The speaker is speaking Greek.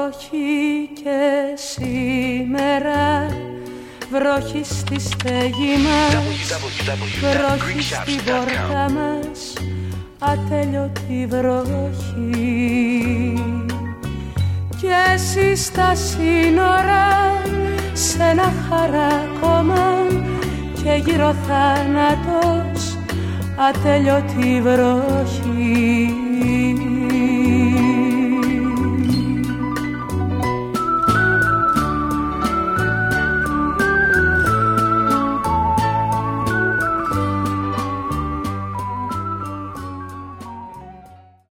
βροχή και σήμερα, βροχή στη στέγη μας, βροχή στην πόρτα μας, ατέλειωτη βροχή. Κι εσύ στα σύνορα, σ' ένα χαράκωμα και γύρω θάνατος, ατέλειωτη βροχή.